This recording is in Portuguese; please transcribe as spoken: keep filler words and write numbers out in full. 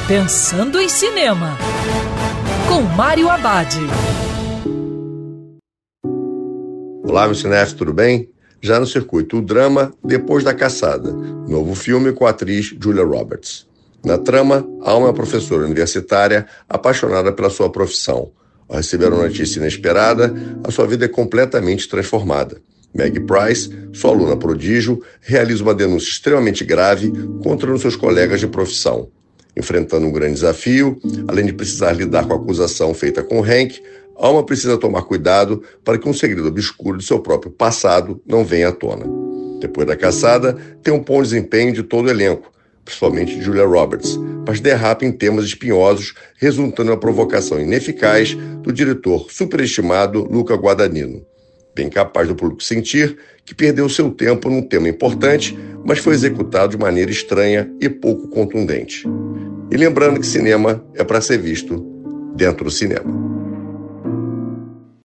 Pensando em Cinema, com Mário Abad. Olá, meu cinéfilo, tudo bem? Já no circuito, o drama Depois da Caçada, novo filme com a atriz Julia Roberts. Na trama, há uma professora universitária apaixonada pela sua profissão. Ao receber uma notícia inesperada, a sua vida é completamente transformada. Meg Price, sua aluna prodígio, realiza uma denúncia extremamente grave contra um de seus colegas de profissão. Enfrentando um grande desafio, além de precisar lidar com a acusação feita com Hank, Alma precisa tomar cuidado para que um segredo obscuro de seu próprio passado não venha à tona. Depois da caçada, tem um bom desempenho de todo o elenco, principalmente de Julia Roberts, mas derrapa em temas espinhosos, resultando na provocação ineficaz do diretor superestimado Luca Guadagnino, bem capaz do público sentir que perdeu seu tempo num tema importante, mas foi executado de maneira estranha e pouco contundente. E lembrando que cinema é para ser visto dentro do cinema.